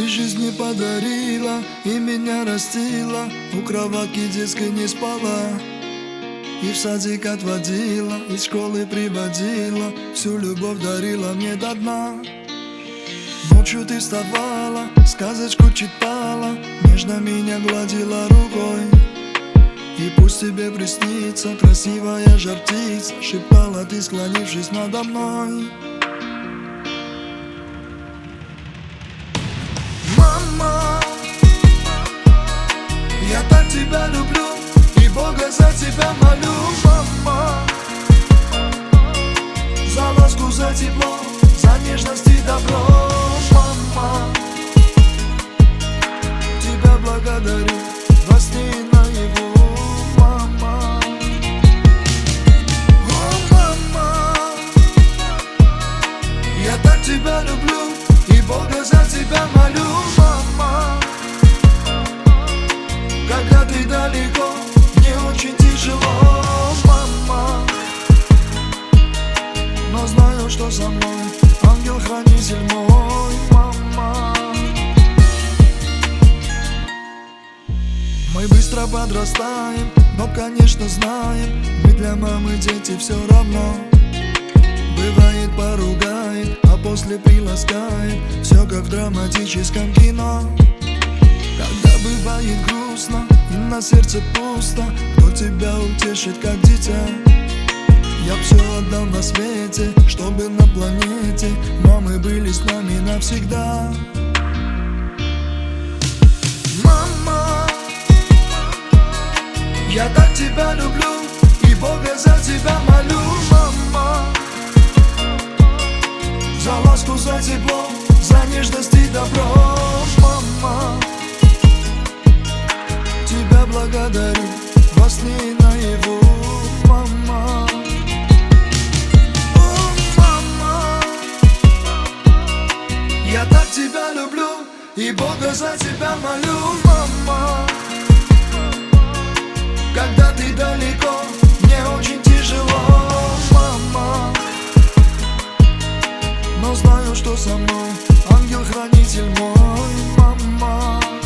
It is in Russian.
Ты жизнь мне подарила и меня растила, у кроватки детской не спала. И в садик отводила, из школы приводила, всю любовь дарила мне до дна. Ночью ты вставала, сказочку читала, нежно меня гладила рукой. И пусть тебе приснится красивая жар птица, шептала ты, склонившись надо мной. Мама, я так тебя люблю и Бога за тебя молю. Мама, за ласку, за тепло, за нежность и добро. Мама, тебя благодарю во сне и наяву. Мама, о, мама, я так тебя люблю и Бога за тебя молю. Мама, когда ты далеко, мне очень тяжело. Мама, но знаю, что со мной ангел-хранитель мой. Мама, мы быстро подрастаем, но, конечно, знаем, мы для мамы дети все равно. Бывает поругает, а после приласкает, все как в драматическом кино. Когда бывает грустно и на сердце пусто, кто тебя утешит, как дитя? Я все отдал на свете, чтобы на планете мамы были с нами навсегда. Мама, я так тебя люблю и Бога за тебя молю. Мама, за ласку, за тепло, за нежность и добро. Мама, тебя благодарю во сне и наяву. Мама, о, мама, я так тебя люблю и Бога за тебя молю. Мама, когда ты далеко, мне очень тяжело. Мама, но знаю, что со мной ангел-хранитель мой. Мама.